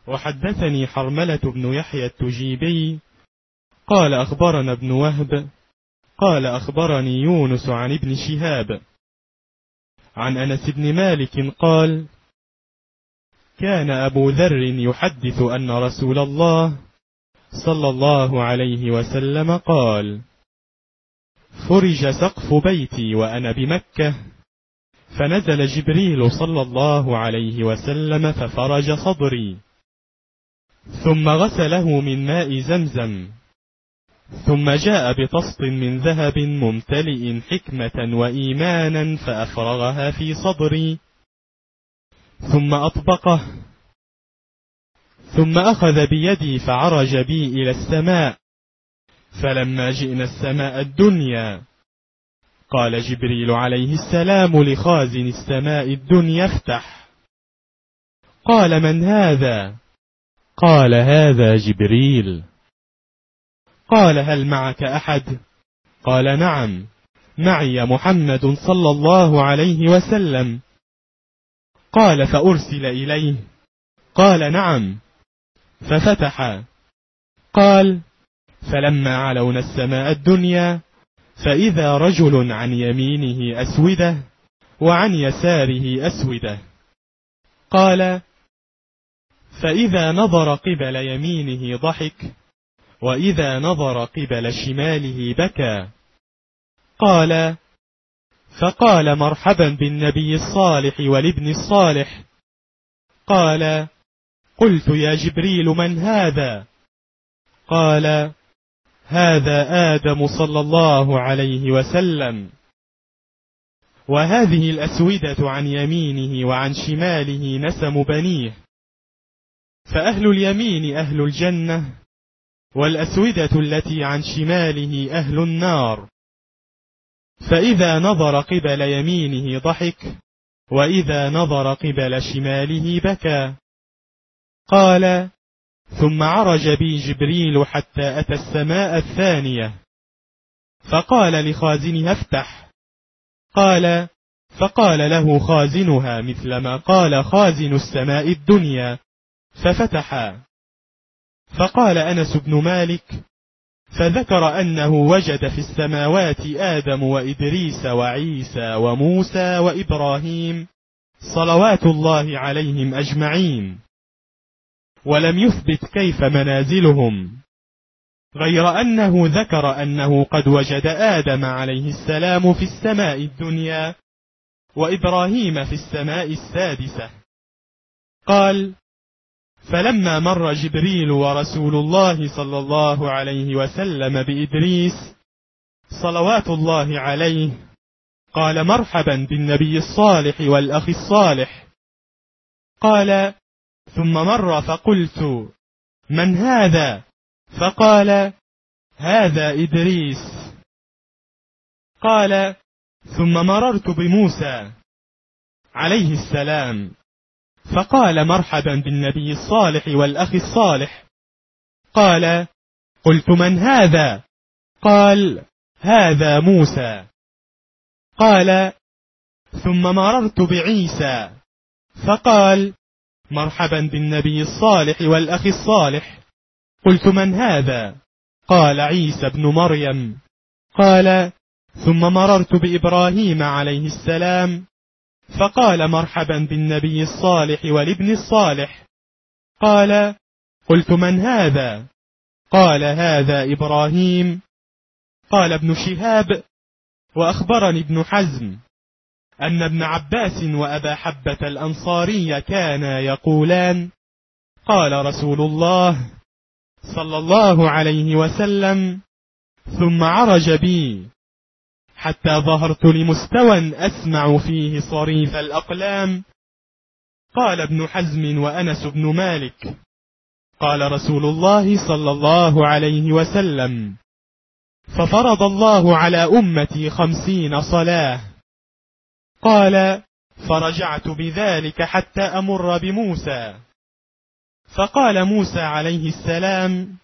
وحدثني حرملة بن يحيى التجيبي قال أخبرنا ابن وهب قال أخبرني يونس عن ابن شهاب عن أنس بن مالك قال كان أبو ذر يحدث أن رسول الله صلى الله عليه وسلم قال فرج سقف بيتي وأنا بمكة فنزل جبريل صلى الله عليه وسلم ففرج صدري ثم غسله من ماء زمزم ثم جاء بطست من ذهب ممتلئ حكمة وإيمانا فأفرغها في صدري ثم أطبقه ثم أخذ بيدي فعرج بي إلى السماء فلما جئنا السماء الدنيا قال جبريل عليه السلام لخازن السماء الدنيا افتح. قال من هذا؟ قال هذا جبريل. قال هل معك أحد؟ قال نعم معي محمد صلى الله عليه وسلم. قال فأرسل إليه؟ قال نعم ففتح. قال فلما علونا السماء الدنيا فإذا رجل عن يمينه أسودة وعن يساره أسودة. قال فإذا نظر قبل يمينه ضحك وإذا نظر قبل شماله بكى. قال فقال مرحبا بالنبي الصالح والابن الصالح. قال قلت يا جبريل من هذا؟ قال هذا آدم صلى الله عليه وسلم. وهذه الأسودة عن يمينه وعن شماله نسم بنيه، فأهل اليمين أهل الجنة والأسودة التي عن شماله أهل النار. فإذا نظر قبل يمينه ضحك وإذا نظر قبل شماله بكى. قال ثم عرج بي جبريل حتى أتى السماء الثانية فقال لخازنها افتح. قال فقال له خازنها مثل ما قال خازن السماء الدنيا ففتح. فقال أنس بن مالك فذكر أنه وجد في السماوات آدم وإدريس وعيسى وموسى وإبراهيم صلوات الله عليهم أجمعين، ولم يثبت كيف منازلهم، غير أنه ذكر أنه قد وجد آدم عليه السلام في السماء الدنيا وإبراهيم في السماء السادسة. قال فلما مر جبريل ورسول الله صلى الله عليه وسلم بإدريس صلوات الله عليه قال مرحبا بالنبي الصالح والأخ الصالح. قال ثم مر فقلت من هذا؟ فقال هذا إدريس. قال ثم مررت بموسى عليه السلام فقال مرحبا بالنبي الصالح والأخ الصالح. قال قلت من هذا؟ قال هذا موسى. قال ثم مررت بعيسى فقال مرحبا بالنبي الصالح والأخ الصالح. قلت من هذا؟ قال عيسى ابن مريم. قال ثم مررت بإبراهيم عليه السلام فقال مرحبا بالنبي الصالح والابن الصالح. قال قلت من هذا؟ قال هذا إبراهيم. قال ابن شهاب وأخبرني ابن حزم أن ابن عباس وأبا حبة الأنصاري كانا يقولان قال رسول الله صلى الله عليه وسلم ثم عرج بي حتى ظهرت لمستوى أسمع فيه صريف الأقلام. قال ابن حزم وأنس بن مالك قال رسول الله صلى الله عليه وسلم ففرض الله على أمتي 50 صلاة. قال فرجعت بذلك حتى أمر بموسى فقال موسى عليه السلام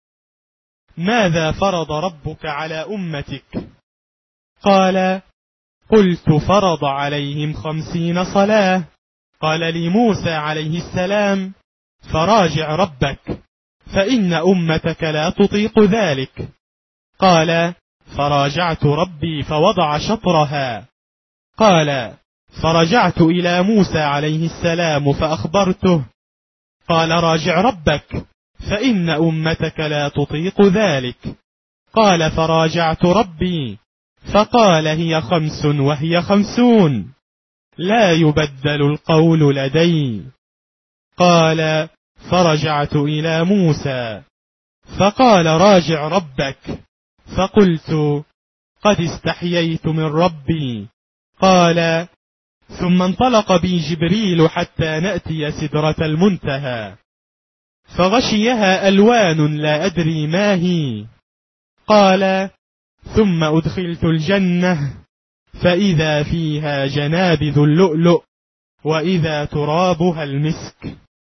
ماذا فرض ربك على أمتك؟ قال قلت فرض عليهم 50 صلاة. قال لي موسى عليه السلام فراجع ربك فإن أمتك لا تطيق ذلك. قال: فراجعت ربي فوضع شطرها. قال: فرجعت إلى موسى عليه السلام فأخبرته. قال: راجع ربك فإن أمتك لا تطيق ذلك. قال: فراجعت ربي فقال: هي 5 وهي 50 لا يبدل القول لدي. قال: فرجعت إلى موسى فقال: راجع ربك. فقلت: قد استحييت من ربي. قال: ثم انطلق بي جبريل حتى نأتي سدرة المنتهى، فغشيها ألوان لا أدري ما هي. قال: ثم أدخلت الجنة فإذا فيها جنابذ اللؤلؤ وإذا ترابها المسك.